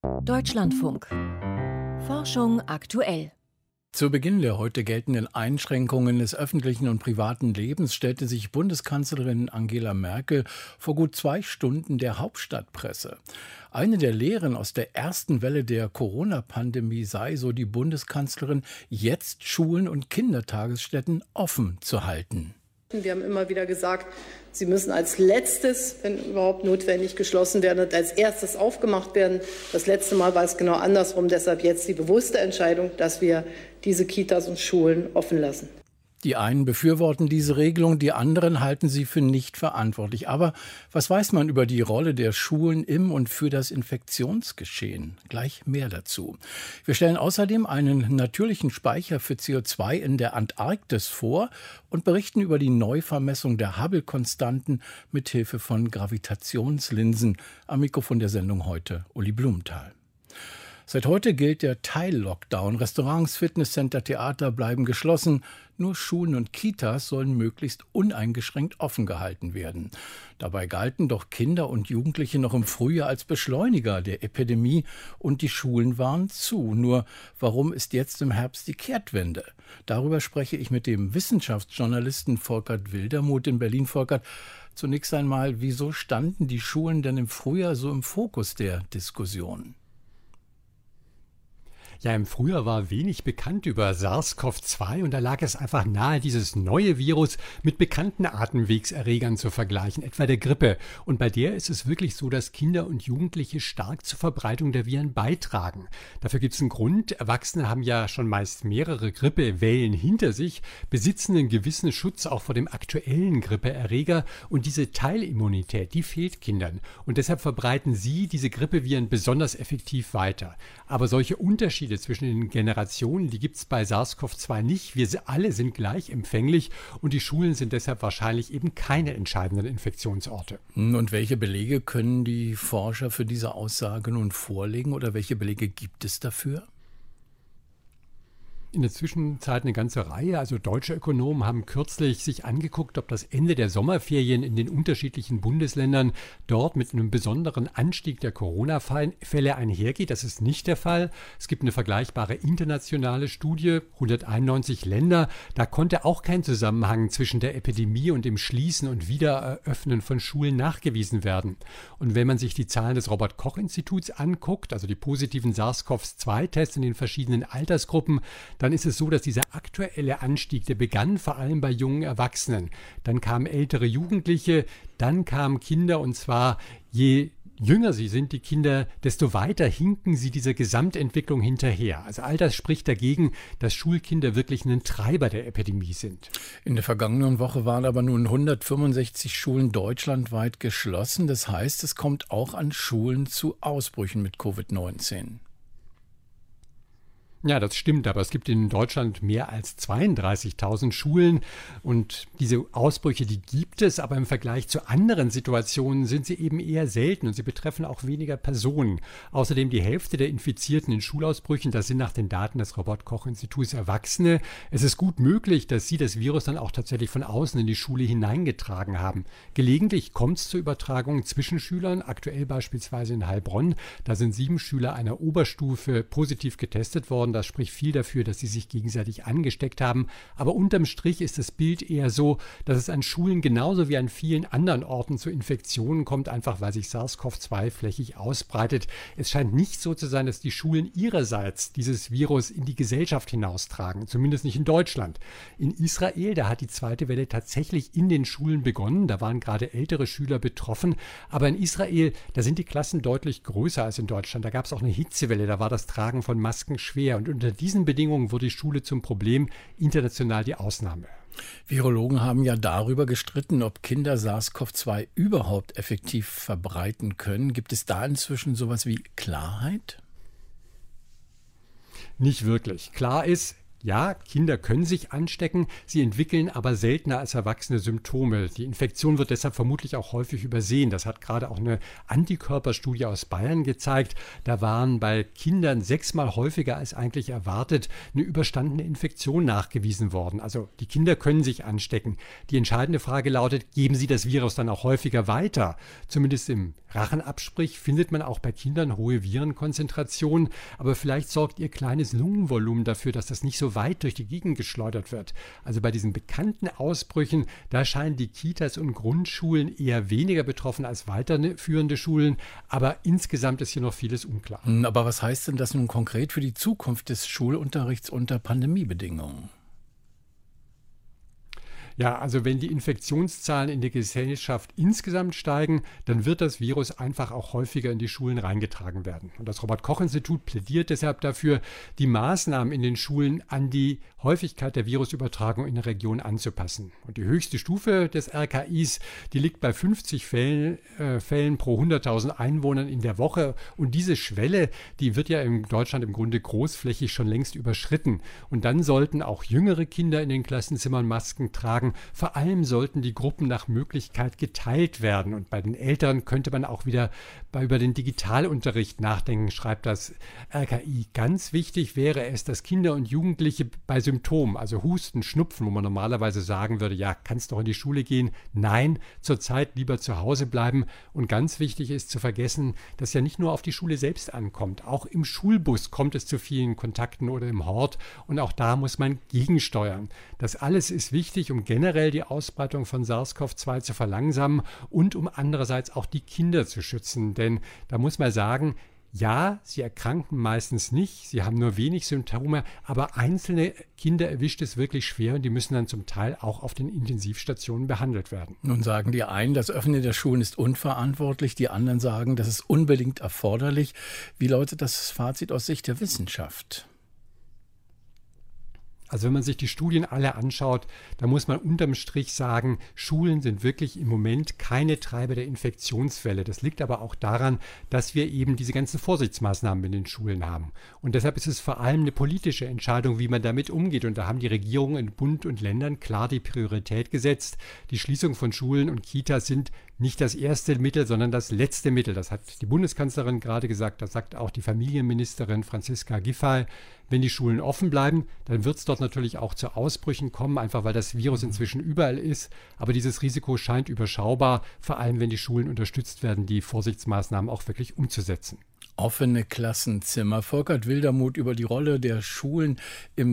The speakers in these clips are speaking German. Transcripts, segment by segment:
Deutschlandfunk. Forschung aktuell. Zu Beginn der heute geltenden Einschränkungen des öffentlichen und privaten Lebens stellte sich Bundeskanzlerin Angela Merkel vor gut 2 Stunden der Hauptstadtpresse. Eine der Lehren aus der ersten Welle der Corona-Pandemie sei, so die Bundeskanzlerin, jetzt Schulen und Kindertagesstätten offen zu halten. Wir haben immer wieder gesagt, sie müssen als letztes, wenn überhaupt notwendig, geschlossen werden und als erstes aufgemacht werden. Das letzte Mal war es genau andersrum. Deshalb jetzt die bewusste Entscheidung, dass wir diese Kitas und Schulen offen lassen. Die einen befürworten diese Regelung, die anderen halten sie für nicht verantwortlich. Aber was weiß man über die Rolle der Schulen im und für das Infektionsgeschehen? Gleich mehr dazu. Wir stellen außerdem einen natürlichen Speicher für CO2 in der Antarktis vor und berichten über die Neuvermessung der Hubble-Konstanten mit Hilfe von Gravitationslinsen. Am Mikrofon der Sendung heute Uli Blumenthal. Seit heute gilt der Teil-Lockdown. Restaurants, Fitnesscenter, Theater bleiben geschlossen. Nur Schulen und Kitas sollen möglichst uneingeschränkt offen gehalten werden. Dabei galten doch Kinder und Jugendliche noch im Frühjahr als Beschleuniger der Epidemie und die Schulen waren zu. Nur warum ist jetzt im Herbst die Kehrtwende? Darüber spreche ich mit dem Wissenschaftsjournalisten Volkert Wildermuth in Berlin. Volkert, zunächst einmal, wieso standen die Schulen denn im Frühjahr so im Fokus der Diskussion? Ja, im Frühjahr war wenig bekannt über SARS-CoV-2 und da lag es einfach nahe, dieses neue Virus mit bekannten Atemwegserregern zu vergleichen, etwa der Grippe. Und bei der ist es wirklich so, dass Kinder und Jugendliche stark zur Verbreitung der Viren beitragen. Dafür gibt es einen Grund. Erwachsene haben ja schon meist mehrere Grippewellen hinter sich, besitzen einen gewissen Schutz auch vor dem aktuellen Grippeerreger und diese Teilimmunität, die fehlt Kindern. Und deshalb verbreiten sie diese Grippeviren besonders effektiv weiter. Aber solche Unterschiede zwischen den Generationen, die gibt es bei SARS-CoV-2 nicht. Wir alle sind gleich empfänglich und die Schulen sind deshalb wahrscheinlich eben keine entscheidenden Infektionsorte. Und welche Belege können die Forscher für diese Aussage nun vorlegen oder welche Belege gibt es dafür? In der Zwischenzeit eine ganze Reihe. Also deutsche Ökonomen haben kürzlich sich angeguckt, ob das Ende der Sommerferien in den unterschiedlichen Bundesländern dort mit einem besonderen Anstieg der Corona-Fälle einhergeht. Das ist nicht der Fall. Es gibt eine vergleichbare internationale Studie, 191 Länder. Da konnte auch kein Zusammenhang zwischen der Epidemie und dem Schließen und Wiedereröffnen von Schulen nachgewiesen werden. Und wenn man sich die Zahlen des Robert-Koch-Instituts anguckt, also die positiven SARS-CoV-2-Tests in den verschiedenen Altersgruppen, dann ist es so, dass dieser aktuelle Anstieg, der begann vor allem bei jungen Erwachsenen. Dann kamen ältere Jugendliche, dann kamen Kinder und zwar je jünger sie sind, die Kinder, desto weiter hinken sie dieser Gesamtentwicklung hinterher. Also all das spricht dagegen, dass Schulkinder wirklich ein Treiber der Epidemie sind. In der vergangenen Woche waren aber nun 165 Schulen deutschlandweit geschlossen. Das heißt, es kommt auch an Schulen zu Ausbrüchen mit Covid-19. Ja, das stimmt, aber es gibt in Deutschland mehr als 32.000 Schulen und diese Ausbrüche, die gibt es, aber im Vergleich zu anderen Situationen sind sie eben eher selten und sie betreffen auch weniger Personen. Außerdem die Hälfte der Infizierten in Schulausbrüchen, das sind nach den Daten des Robert-Koch-Instituts Erwachsene. Es ist gut möglich, dass sie das Virus dann auch tatsächlich von außen in die Schule hineingetragen haben. Gelegentlich kommt es zu Übertragungen zwischen Schülern, aktuell beispielsweise in Heilbronn. Da sind 7 Schüler einer Oberstufe positiv getestet worden. Das spricht viel dafür, dass sie sich gegenseitig angesteckt haben. Aber unterm Strich ist das Bild eher so, dass es an Schulen genauso wie an vielen anderen Orten zu Infektionen kommt, einfach weil sich SARS-CoV-2 flächig ausbreitet. Es scheint nicht so zu sein, dass die Schulen ihrerseits dieses Virus in die Gesellschaft hinaustragen, zumindest nicht in Deutschland. In Israel, da hat die zweite Welle tatsächlich in den Schulen begonnen. Da waren gerade ältere Schüler betroffen. Aber in Israel, da sind die Klassen deutlich größer als in Deutschland. Da gab es auch eine Hitzewelle, da war das Tragen von Masken schwer. Und unter diesen Bedingungen wurde die Schule zum Problem, international die Ausnahme. Virologen haben ja darüber gestritten, ob Kinder SARS-CoV-2 überhaupt effektiv verbreiten können. Gibt es da inzwischen sowas wie Klarheit? Nicht wirklich. Klar ist, Ja, Kinder können sich anstecken, sie entwickeln aber seltener als Erwachsene Symptome. Die Infektion wird deshalb vermutlich auch häufig übersehen. Das hat gerade auch eine Antikörperstudie aus Bayern gezeigt. Da waren bei Kindern 6-mal häufiger als eigentlich erwartet eine überstandene Infektion nachgewiesen worden. Also die Kinder können sich anstecken. Die entscheidende Frage lautet, geben sie das Virus dann auch häufiger weiter? Zumindest im Rachenabstrich findet man auch bei Kindern hohe Virenkonzentrationen. Aber vielleicht sorgt ihr kleines Lungenvolumen dafür, dass das nicht so weit durch die Gegend geschleudert wird. Also bei diesen bekannten Ausbrüchen, da scheinen die Kitas und Grundschulen eher weniger betroffen als weiterführende Schulen. Aber insgesamt ist hier noch vieles unklar. Aber was heißt denn das nun konkret für die Zukunft des Schulunterrichts unter Pandemiebedingungen? Ja, also wenn die Infektionszahlen in der Gesellschaft insgesamt steigen, dann wird das Virus einfach auch häufiger in die Schulen reingetragen werden. Und das Robert-Koch-Institut plädiert deshalb dafür, die Maßnahmen in den Schulen an die Häufigkeit der Virusübertragung in der Region anzupassen. Und die höchste Stufe des RKIs, die liegt bei 50 Fällen pro 100.000 Einwohnern in der Woche. Und diese Schwelle, die wird ja in Deutschland im Grunde großflächig schon längst überschritten. Und dann sollten auch jüngere Kinder in den Klassenzimmern Masken tragen. Vor allem sollten die Gruppen nach Möglichkeit geteilt werden. Und bei den Eltern könnte man auch wieder über den Digitalunterricht nachdenken, schreibt das RKI. Ganz wichtig wäre es, dass Kinder und Jugendliche bei Symptomen, also Husten, Schnupfen, wo man normalerweise sagen würde, ja, kannst doch in die Schule gehen. Nein, zurzeit lieber zu Hause bleiben. Und ganz wichtig ist zu vergessen, dass ja nicht nur auf die Schule selbst ankommt. Auch im Schulbus kommt es zu vielen Kontakten oder im Hort. Und auch da muss man gegensteuern. Das alles ist wichtig, um generell die Ausbreitung von SARS-CoV-2 zu verlangsamen und um andererseits auch die Kinder zu schützen. Denn da muss man sagen, ja, sie erkranken meistens nicht, sie haben nur wenig Symptome, aber einzelne Kinder erwischt es wirklich schwer und die müssen dann zum Teil auch auf den Intensivstationen behandelt werden. Nun sagen die einen, das Öffnen der Schulen ist unverantwortlich, die anderen sagen, das ist unbedingt erforderlich. Wie lautet das Fazit aus Sicht der Wissenschaft? Also wenn man sich die Studien alle anschaut, da muss man unterm Strich sagen, Schulen sind wirklich im Moment keine Treiber der Infektionswelle. Das liegt aber auch daran, dass wir eben diese ganzen Vorsichtsmaßnahmen in den Schulen haben. Und deshalb ist es vor allem eine politische Entscheidung, wie man damit umgeht. Und da haben die Regierungen in Bund und Ländern klar die Priorität gesetzt. Die Schließung von Schulen und Kitas sind nicht das erste Mittel, sondern das letzte Mittel. Das hat die Bundeskanzlerin gerade gesagt, das sagt auch die Familienministerin Franziska Giffey. Wenn die Schulen offen bleiben, dann wird es dort natürlich auch zu Ausbrüchen kommen, einfach weil das Virus inzwischen überall ist. Aber dieses Risiko scheint überschaubar, vor allem wenn die Schulen unterstützt werden, die Vorsichtsmaßnahmen auch wirklich umzusetzen. Offene Klassenzimmer. Volkert Wildermuth über die Rolle der Schulen im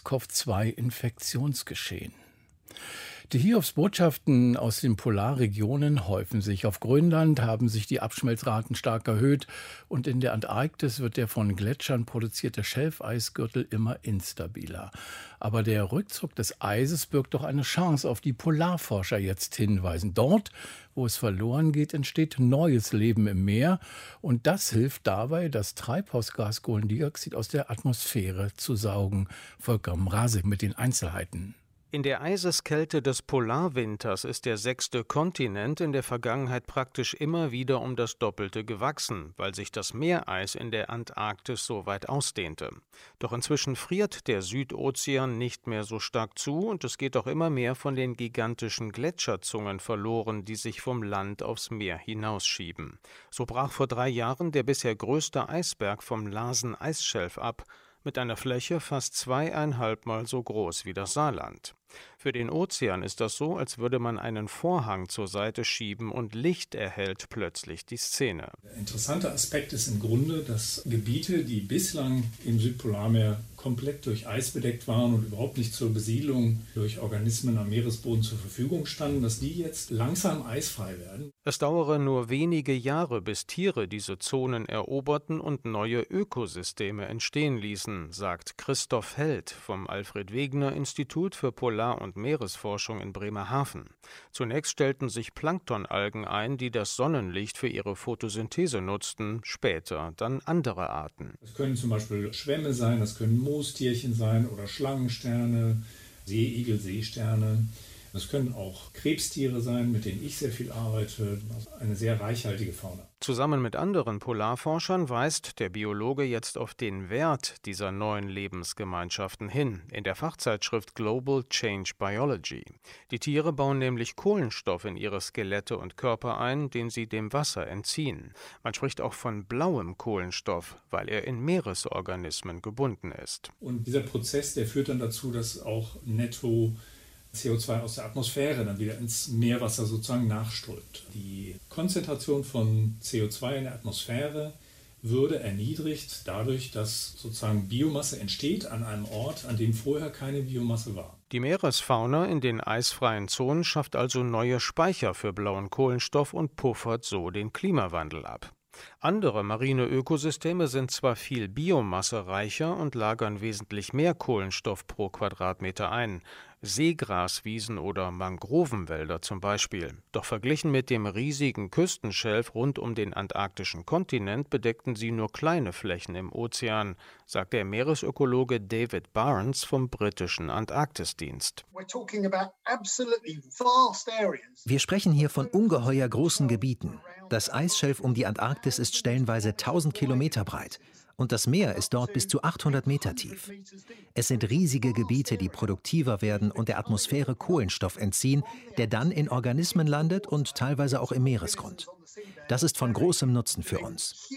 SARS-CoV-2-Infektionsgeschehen. Die Hiobsbotschaften aus den Polarregionen häufen sich. Auf Grönland haben sich die Abschmelzraten stark erhöht und in der Antarktis wird der von Gletschern produzierte Schelfeisgürtel immer instabiler. Aber der Rückzug des Eises birgt doch eine Chance, auf die Polarforscher jetzt hinweisen. Dort, wo es verloren geht, entsteht neues Leben im Meer und das hilft dabei, das Treibhausgas Kohlendioxid aus der Atmosphäre zu saugen. Volker Mrazek mit den Einzelheiten. In der Eiseskälte des Polarwinters ist der 6. Kontinent in der Vergangenheit praktisch immer wieder um das Doppelte gewachsen, weil sich das Meereis in der Antarktis so weit ausdehnte. Doch inzwischen friert der Südozean nicht mehr so stark zu und es geht auch immer mehr von den gigantischen Gletscherzungen verloren, die sich vom Land aufs Meer hinausschieben. So brach vor 3 Jahren der bisher größte Eisberg vom Larsen-Eisschelf ab, mit einer Fläche fast 2,5 Mal so groß wie das Saarland. Für den Ozean ist das so, als würde man einen Vorhang zur Seite schieben und Licht erhellt plötzlich die Szene. Der interessante Aspekt ist im Grunde, dass Gebiete, die bislang im Südpolarmeer komplett durch Eis bedeckt waren und überhaupt nicht zur Besiedlung durch Organismen am Meeresboden zur Verfügung standen, dass die jetzt langsam eisfrei werden. Es dauere nur wenige Jahre, bis Tiere diese Zonen eroberten und neue Ökosysteme entstehen ließen, sagt Christoph Held vom Alfred-Wegener-Institut für Polar- und Meeresforschung in Bremerhaven. Zunächst stellten sich Planktonalgen ein, die das Sonnenlicht für ihre Photosynthese nutzten, später dann andere Arten. Das können zum Beispiel Schwämme sein, das können Moostierchen sein oder Schlangensterne, Seeigel, Seesterne. Es können auch Krebstiere sein, mit denen ich sehr viel arbeite, also eine sehr reichhaltige Fauna. Zusammen mit anderen Polarforschern weist der Biologe jetzt auf den Wert dieser neuen Lebensgemeinschaften hin, in der Fachzeitschrift Global Change Biology. Die Tiere bauen nämlich Kohlenstoff in ihre Skelette und Körper ein, den sie dem Wasser entziehen. Man spricht auch von blauem Kohlenstoff, weil er in Meeresorganismen gebunden ist. Und dieser Prozess, der führt dann dazu, dass auch netto CO2 aus der Atmosphäre dann wieder ins Meerwasser sozusagen nachströmt. Die Konzentration von CO2 in der Atmosphäre würde erniedrigt dadurch, dass sozusagen Biomasse entsteht an einem Ort, an dem vorher keine Biomasse war. Die Meeresfauna in den eisfreien Zonen schafft also neue Speicher für blauen Kohlenstoff und puffert so den Klimawandel ab. Andere marine Ökosysteme sind zwar viel biomassereicher und lagern wesentlich mehr Kohlenstoff pro Quadratmeter ein, Seegraswiesen oder Mangrovenwälder zum Beispiel. Doch verglichen mit dem riesigen Küstenschelf rund um den antarktischen Kontinent bedeckten sie nur kleine Flächen im Ozean, sagt der Meeresökologe David Barnes vom britischen Antarktisdienst. Wir sprechen hier von ungeheuer großen Gebieten. Das Eisschelf um die Antarktis ist stellenweise 1000 Kilometer breit. Und das Meer ist dort bis zu 800 Meter tief. Es sind riesige Gebiete, die produktiver werden und der Atmosphäre Kohlenstoff entziehen, der dann in Organismen landet und teilweise auch im Meeresgrund. Das ist von großem Nutzen für uns.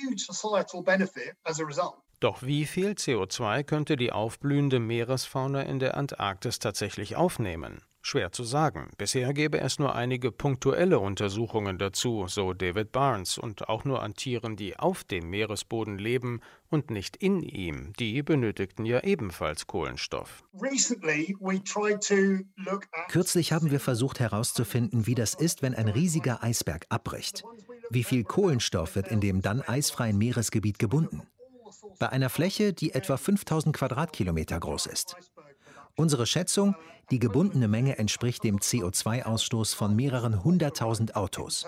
Doch wie viel CO2 könnte die aufblühende Meeresfauna in der Antarktis tatsächlich aufnehmen? Schwer zu sagen. Bisher gäbe es nur einige punktuelle Untersuchungen dazu, so David Barnes, und auch nur an Tieren, die auf dem Meeresboden leben und nicht in ihm. Die benötigten ja ebenfalls Kohlenstoff. Kürzlich haben wir versucht herauszufinden, wie das ist, wenn ein riesiger Eisberg abbricht. Wie viel Kohlenstoff wird in dem dann eisfreien Meeresgebiet gebunden? Bei einer Fläche, die etwa 5000 Quadratkilometer groß ist. Unsere Schätzung, die gebundene Menge entspricht dem CO2-Ausstoß von mehreren 100.000 Autos.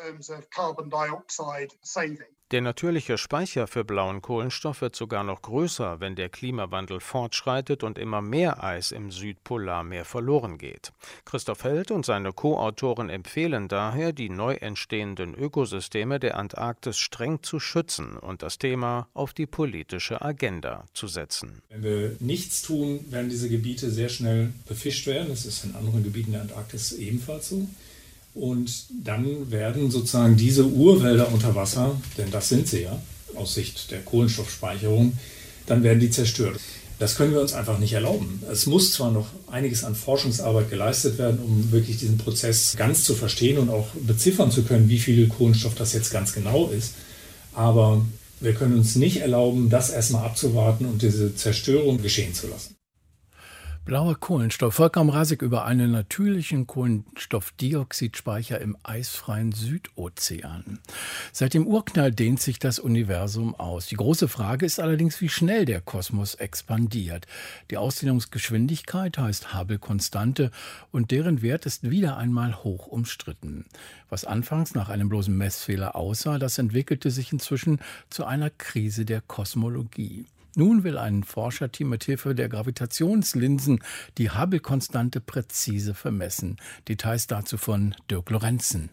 Der natürliche Speicher für blauen Kohlenstoff wird sogar noch größer, wenn der Klimawandel fortschreitet und immer mehr Eis im Südpolarmeer verloren geht. Christoph Held und seine Co-Autoren empfehlen daher, die neu entstehenden Ökosysteme der Antarktis streng zu schützen und das Thema auf die politische Agenda zu setzen. Wenn wir nichts tun, werden diese Gebiete sehr schnell befischt werden. Das ist in anderen Gebieten der Antarktis ebenfalls so. Und dann werden sozusagen diese Urwälder unter Wasser, denn das sind sie ja, aus Sicht der Kohlenstoffspeicherung, dann werden die zerstört. Das können wir uns einfach nicht erlauben. Es muss zwar noch einiges an Forschungsarbeit geleistet werden, um wirklich diesen Prozess ganz zu verstehen und auch beziffern zu können, wie viel Kohlenstoff das jetzt ganz genau ist, aber wir können uns nicht erlauben, das erstmal abzuwarten und diese Zerstörung geschehen zu lassen. Blauer Kohlenstoff. Volker Mrazek über einen natürlichen Kohlenstoffdioxidspeicher im eisfreien Südozean. Seit dem Urknall dehnt sich das Universum aus. Die große Frage ist allerdings, wie schnell der Kosmos expandiert. Die Ausdehnungsgeschwindigkeit heißt Hubble-Konstante und deren Wert ist wieder einmal hoch umstritten. Was anfangs nach einem bloßen Messfehler aussah, das entwickelte sich inzwischen zu einer Krise der Kosmologie. Nun will ein Forscherteam mit Hilfe der Gravitationslinsen die Hubble-Konstante präzise vermessen. Details dazu von Dirk Lorenzen.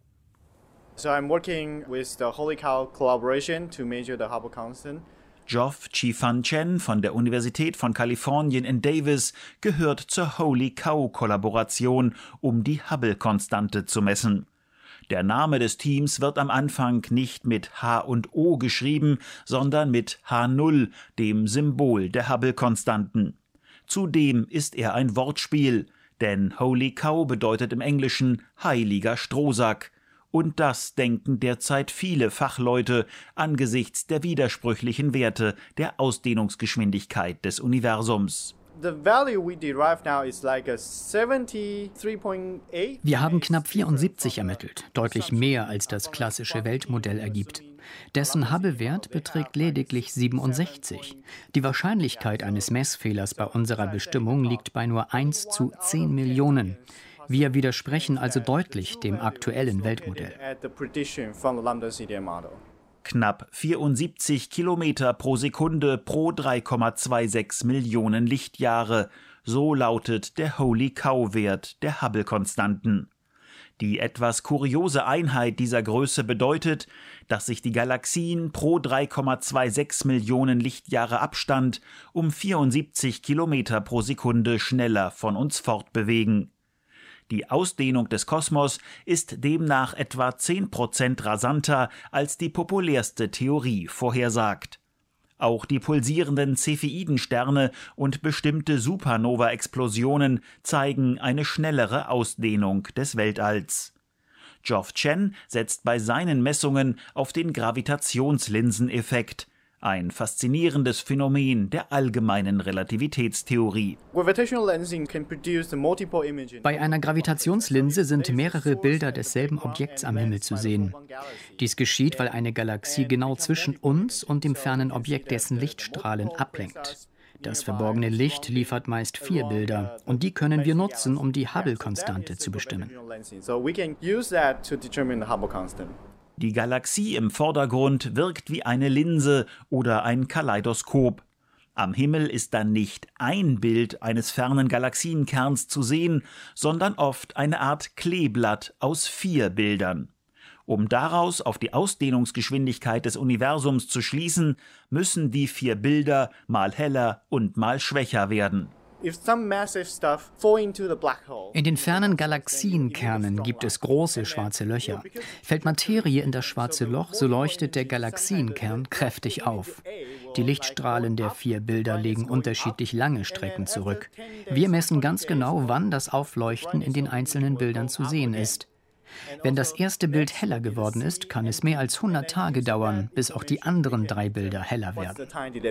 So I'm working with the Holy Cow collaboration to measure the Hubble constant. Geoff Chi-Fan Chen von der Universität von Kalifornien in Davis gehört zur Holy Cow-Kollaboration, um die Hubble-Konstante zu messen. Der Name des Teams wird am Anfang nicht mit H und O geschrieben, sondern mit H0, dem Symbol der Hubble-Konstanten. Zudem ist er ein Wortspiel, denn Holy Cow bedeutet im Englischen heiliger Strohsack. Und das denken derzeit viele Fachleute angesichts der widersprüchlichen Werte der Ausdehnungsgeschwindigkeit des Universums. Wir haben knapp 74 ermittelt, deutlich mehr als das klassische Weltmodell ergibt. Dessen Hubble-Wert beträgt lediglich 67. Die Wahrscheinlichkeit eines Messfehlers bei unserer Bestimmung liegt bei nur 1 zu 10 Millionen. Wir widersprechen also deutlich dem aktuellen Weltmodell. Knapp 74 Kilometer pro Sekunde pro 3,26 Millionen Lichtjahre. So lautet der Holy-Cow-Wert der Hubble-Konstanten. Die etwas kuriose Einheit dieser Größe bedeutet, dass sich die Galaxien pro 3,26 Millionen Lichtjahre Abstand um 74 Kilometer pro Sekunde schneller von uns fortbewegen. Die Ausdehnung des Kosmos ist demnach etwa 10% rasanter, als die populärste Theorie vorhersagt. Auch die pulsierenden Cepheidensterne und bestimmte Supernova-Explosionen zeigen eine schnellere Ausdehnung des Weltalls. Geoff Chen setzt bei seinen Messungen auf den Gravitationslinseneffekt, ein faszinierendes Phänomen der allgemeinen Relativitätstheorie. Bei einer Gravitationslinse sind mehrere Bilder desselben Objekts am Himmel zu sehen. Dies geschieht, weil eine Galaxie genau zwischen uns und dem fernen Objekt dessen Lichtstrahlen ablenkt. Das verborgene Licht liefert meist 4 Bilder und die können wir nutzen, um die Hubble-Konstante zu bestimmen. Die Galaxie im Vordergrund wirkt wie eine Linse oder ein Kaleidoskop. Am Himmel ist dann nicht ein Bild eines fernen Galaxienkerns zu sehen, sondern oft eine Art Kleeblatt aus 4 Bildern. Um daraus auf die Ausdehnungsgeschwindigkeit des Universums zu schließen, müssen die 4 Bilder mal heller und mal schwächer werden. In den fernen Galaxienkernen gibt es große schwarze Löcher. Fällt Materie in das schwarze Loch, so leuchtet der Galaxienkern kräftig auf. Die Lichtstrahlen der 4 Bilder legen unterschiedlich lange Strecken zurück. Wir messen ganz genau, wann das Aufleuchten in den einzelnen Bildern zu sehen ist. Wenn das erste Bild heller geworden ist, kann es mehr als 100 Tage dauern, bis auch die anderen 3 Bilder heller werden.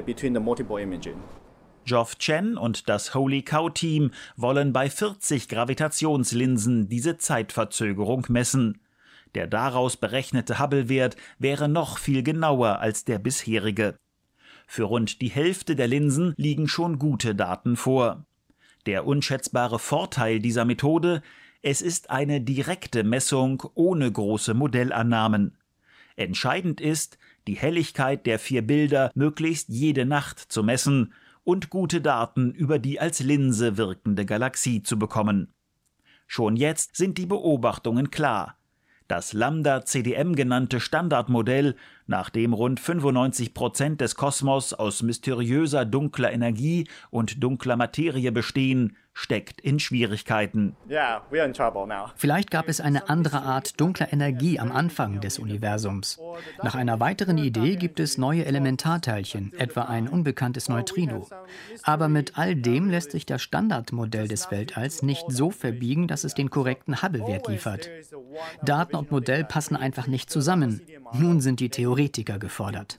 Geoff Chen und das Holy-Cow-Team wollen bei 40 Gravitationslinsen diese Zeitverzögerung messen. Der daraus berechnete Hubble-Wert wäre noch viel genauer als der bisherige. Für rund die Hälfte der Linsen liegen schon gute Daten vor. Der unschätzbare Vorteil dieser Methode: Es ist eine direkte Messung ohne große Modellannahmen. Entscheidend ist, die Helligkeit der 4 Bilder möglichst jede Nacht zu messen und gute Daten über die als Linse wirkende Galaxie zu bekommen. Schon jetzt sind die Beobachtungen klar. Das Lambda-CDM genannte Standardmodell, nach dem rund 95% des Kosmos aus mysteriöser dunkler Energie und dunkler Materie bestehen, steckt in Schwierigkeiten. Vielleicht gab es eine andere Art dunkler Energie am Anfang des Universums. Nach einer weiteren Idee gibt es neue Elementarteilchen, etwa ein unbekanntes Neutrino. Aber mit all dem lässt sich das Standardmodell des Weltalls nicht so verbiegen, dass es den korrekten Hubble-Wert liefert. Daten und Modell passen einfach nicht zusammen. Nun sind die Theoretiker gefordert.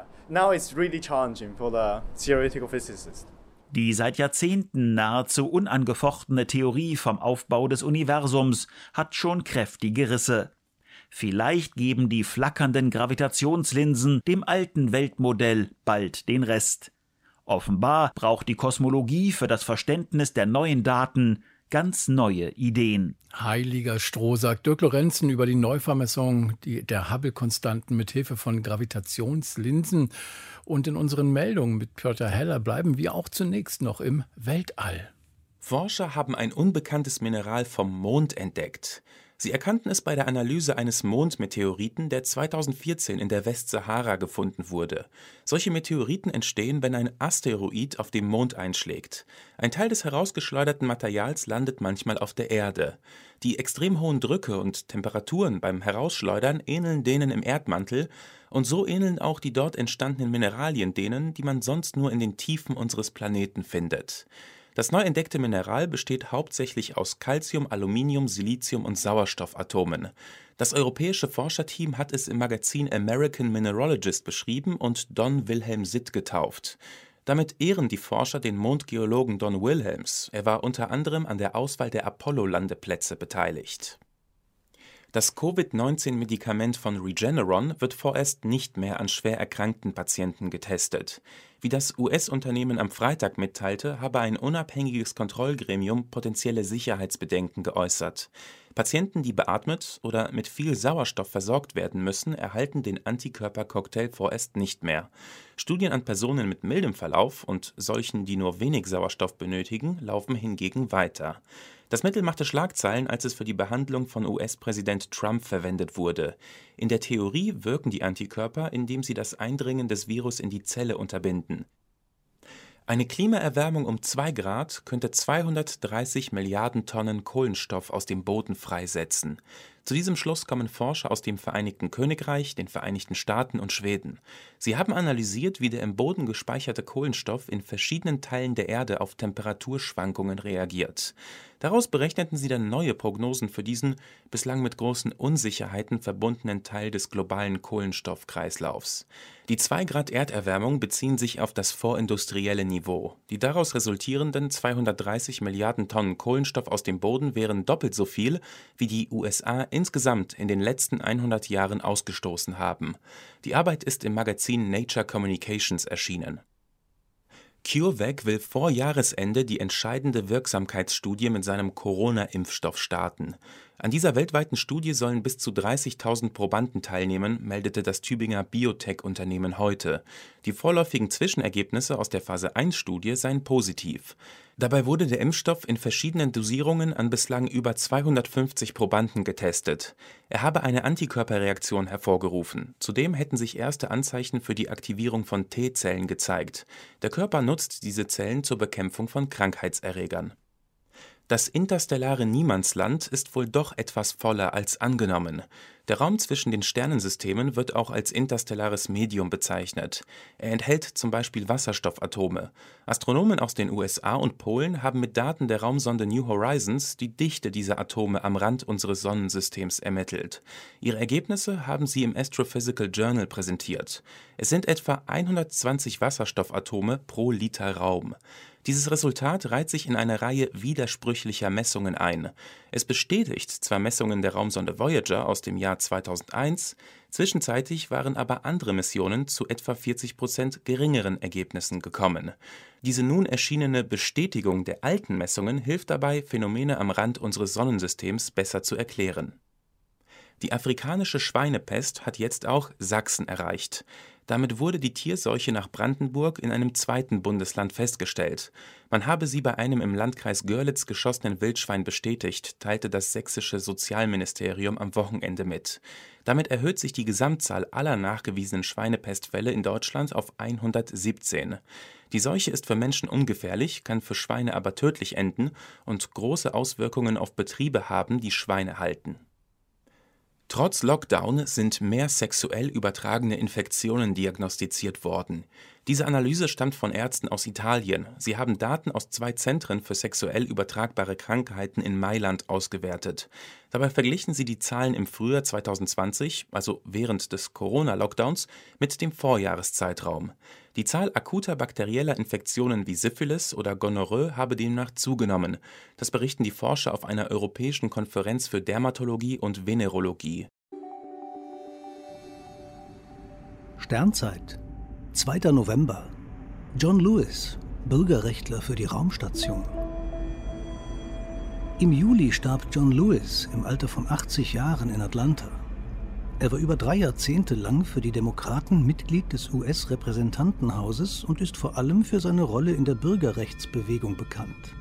Die seit Jahrzehnten nahezu unangefochtene Theorie vom Aufbau des Universums hat schon kräftige Risse. Vielleicht geben die flackernden Gravitationslinsen dem alten Weltmodell bald den Rest. Offenbar braucht die Kosmologie für das Verständnis der neuen Daten ganz neue Ideen. Heiliger Stroh, sagt Dirk Lorenzen über die Neuvermessung der Hubble-Konstanten mit Hilfe von Gravitationslinsen. Und in unseren Meldungen mit Piotr Heller bleiben wir auch zunächst noch im Weltall. Forscher haben ein unbekanntes Mineral vom Mond entdeckt. Sie erkannten es bei der Analyse eines Mondmeteoriten, der 2014 in der Westsahara gefunden wurde. Solche Meteoriten entstehen, wenn ein Asteroid auf dem Mond einschlägt. Ein Teil des herausgeschleuderten Materials landet manchmal auf der Erde. Die extrem hohen Drücke und Temperaturen beim Herausschleudern ähneln denen im Erdmantel, und so ähneln auch die dort entstandenen Mineralien denen, die man sonst nur in den Tiefen unseres Planeten findet. Das neu entdeckte Mineral besteht hauptsächlich aus Calcium, Aluminium, Silizium und Sauerstoffatomen. Das europäische Forscherteam hat es im Magazin American Mineralogist beschrieben und Don Wilhelm Sitt getauft. Damit ehren die Forscher den Mondgeologen Don Wilhelms. Er war unter anderem an der Auswahl der Apollo-Landeplätze beteiligt. Das Covid-19-Medikament von Regeneron wird vorerst nicht mehr an schwer erkrankten Patienten getestet. Wie das US-Unternehmen am Freitag mitteilte, habe ein unabhängiges Kontrollgremium potenzielle Sicherheitsbedenken geäußert. Patienten, die beatmet oder mit viel Sauerstoff versorgt werden müssen, erhalten den Antikörpercocktail vorerst nicht mehr. Studien an Personen mit mildem Verlauf und solchen, die nur wenig Sauerstoff benötigen, laufen hingegen weiter. Das Mittel machte Schlagzeilen, als es für die Behandlung von US-Präsident Trump verwendet wurde. In der Theorie wirken die Antikörper, indem sie das Eindringen des Virus in die Zelle unterbinden. Eine Klimaerwärmung um 2 Grad könnte 230 Milliarden Tonnen Kohlenstoff aus dem Boden freisetzen. Zu diesem Schluss kommen Forscher aus dem Vereinigten Königreich, den Vereinigten Staaten und Schweden. Sie haben analysiert, wie der im Boden gespeicherte Kohlenstoff in verschiedenen Teilen der Erde auf Temperaturschwankungen reagiert. Daraus berechneten sie dann neue Prognosen für diesen bislang mit großen Unsicherheiten verbundenen Teil des globalen Kohlenstoffkreislaufs. Die 2 Grad Erderwärmung beziehen sich auf das vorindustrielle Niveau. Die daraus resultierenden 230 Milliarden Tonnen Kohlenstoff aus dem Boden wären doppelt so viel, wie die USA insgesamt in den letzten 100 Jahren ausgestoßen haben. Die Arbeit ist im Magazin Nature Communications erschienen. CureVac will vor Jahresende die entscheidende Wirksamkeitsstudie mit seinem Corona-Impfstoff starten. An dieser weltweiten Studie sollen bis zu 30.000 Probanden teilnehmen, meldete das Tübinger Biotech-Unternehmen heute. Die vorläufigen Zwischenergebnisse aus der Phase-1-Studie seien positiv. Dabei wurde der Impfstoff in verschiedenen Dosierungen an bislang über 250 Probanden getestet. Er habe eine Antikörperreaktion hervorgerufen. Zudem hätten sich erste Anzeichen für die Aktivierung von T-Zellen gezeigt. Der Körper nutzt diese Zellen zur Bekämpfung von Krankheitserregern. Das interstellare Niemandsland ist wohl doch etwas voller als angenommen. Der Raum zwischen den Sternensystemen wird auch als interstellares Medium bezeichnet. Er enthält zum Beispiel Wasserstoffatome. Astronomen aus den USA und Polen haben mit Daten der Raumsonde New Horizons die Dichte dieser Atome am Rand unseres Sonnensystems ermittelt. Ihre Ergebnisse haben sie im Astrophysical Journal präsentiert. Es sind etwa 120 Wasserstoffatome pro Liter Raum. Dieses Resultat reiht sich in eine Reihe widersprüchlicher Messungen ein. Es bestätigt zwar Messungen der Raumsonde Voyager aus dem Jahr 2001, zwischenzeitlich waren aber andere Missionen zu etwa 40% geringeren Ergebnissen gekommen. Diese nun erschienene Bestätigung der alten Messungen hilft dabei, Phänomene am Rand unseres Sonnensystems besser zu erklären. Die afrikanische Schweinepest hat jetzt auch Sachsen erreicht. Damit wurde die Tierseuche nach Brandenburg in einem zweiten Bundesland festgestellt. Man habe sie bei einem im Landkreis Görlitz geschossenen Wildschwein bestätigt, teilte das sächsische Sozialministerium am Wochenende mit. Damit erhöht sich die Gesamtzahl aller nachgewiesenen Schweinepestfälle in Deutschland auf 117. Die Seuche ist für Menschen ungefährlich, kann für Schweine aber tödlich enden und große Auswirkungen auf Betriebe haben, die Schweine halten. Trotz Lockdown sind mehr sexuell übertragene Infektionen diagnostiziert worden. Diese Analyse stammt von Ärzten aus Italien. Sie haben Daten aus 2 Zentren für sexuell übertragbare Krankheiten in Mailand ausgewertet. Dabei verglichen sie die Zahlen im Frühjahr 2020, also während des Corona-Lockdowns, mit dem Vorjahreszeitraum. Die Zahl akuter bakterieller Infektionen wie Syphilis oder Gonorrhoe habe demnach zugenommen. Das berichten die Forscher auf einer europäischen Konferenz für Dermatologie und Venerologie. Sternzeit, 2. November. John Lewis, Bürgerrechtler für die Raumstation. Im Juli starb John Lewis im Alter von 80 Jahren in Atlanta. Er war über 3 Jahrzehnte lang für die Demokraten Mitglied des US-Repräsentantenhauses und ist vor allem für seine Rolle in der Bürgerrechtsbewegung bekannt.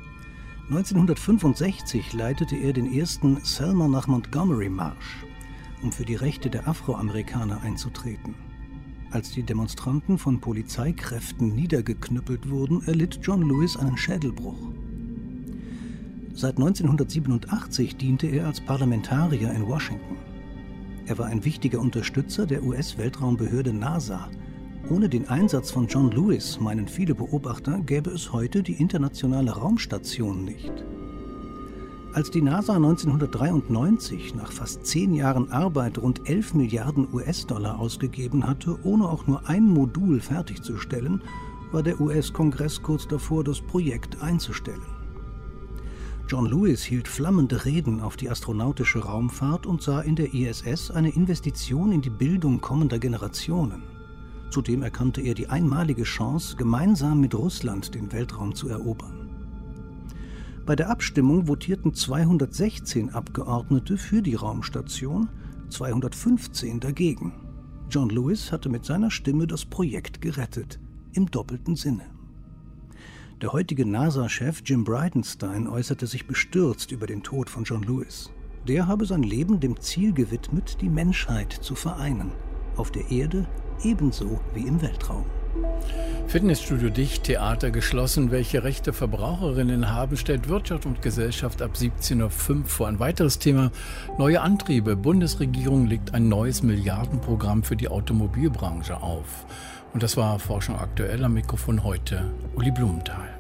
1965 leitete er den ersten Selma nach Montgomery-Marsch, um für die Rechte der Afroamerikaner einzutreten. Als die Demonstranten von Polizeikräften niedergeknüppelt wurden, erlitt John Lewis einen Schädelbruch. Seit 1987 diente er als Parlamentarier in Washington. Er war ein wichtiger Unterstützer der US-Weltraumbehörde NASA. Ohne den Einsatz von John Lewis, meinen viele Beobachter, gäbe es heute die internationale Raumstation nicht. Als die NASA 1993 nach fast 10 Jahren Arbeit rund 11 Milliarden US-Dollar ausgegeben hatte, ohne auch nur ein Modul fertigzustellen, war der US-Kongress kurz davor, das Projekt einzustellen. John Lewis hielt flammende Reden auf die astronautische Raumfahrt und sah in der ISS eine Investition in die Bildung kommender Generationen. Zudem erkannte er die einmalige Chance, gemeinsam mit Russland den Weltraum zu erobern. Bei der Abstimmung votierten 216 Abgeordnete für die Raumstation, 215 dagegen. John Lewis hatte mit seiner Stimme das Projekt gerettet, im doppelten Sinne. Der heutige NASA-Chef Jim Bridenstine äußerte sich bestürzt über den Tod von John Lewis. Der habe sein Leben dem Ziel gewidmet, die Menschheit zu vereinen, auf der Erde ebenso wie im Weltraum. Fitnessstudio dicht, Theater geschlossen. Welche Rechte Verbraucherinnen haben, stellt Wirtschaft und Gesellschaft ab 17.05 Uhr vor. Ein weiteres Thema: neue Antriebe. Bundesregierung legt ein neues Milliardenprogramm für die Automobilbranche auf. Und das war Forschung aktuell. Am Mikrofon heute Uli Blumenthal.